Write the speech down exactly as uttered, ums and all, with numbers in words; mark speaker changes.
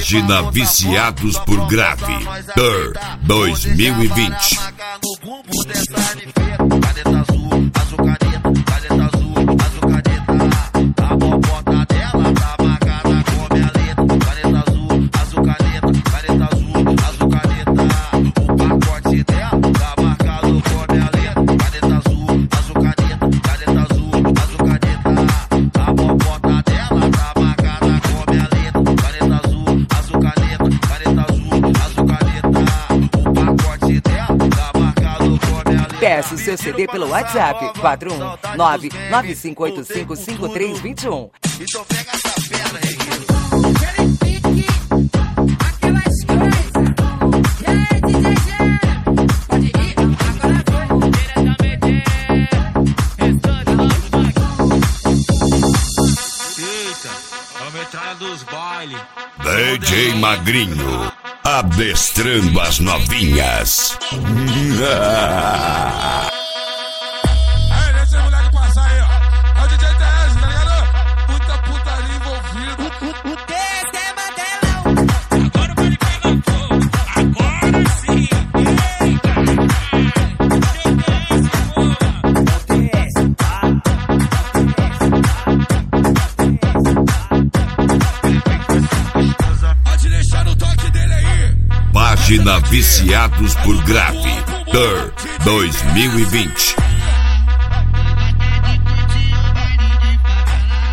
Speaker 1: Página Viciados por Grave Tour dois mil e vinte.
Speaker 2: Peça o seu C D pelo WhatsApp quatro um nove nove cinco oito cinco cinco três dois um.
Speaker 3: Então pega essa pedra, Reguinho. Aquelas coisas. E aí, D J G? Pode ir, agora foi. Diretamente.
Speaker 4: Eita, é o metralha dos bailes.
Speaker 1: D J Magrinho, adestrando as novinhas.
Speaker 5: Aí, deixa esse moleque passar aí, ó. É o D J T S, tá ligado? Puta putaria envolvida.
Speaker 3: O T S é Mandelão.
Speaker 4: Agora o baile pega fogo. Agora sim.
Speaker 5: Pode deixar no toque dele aí.
Speaker 1: Página Viciados por Grave Tour dois mil e vinte.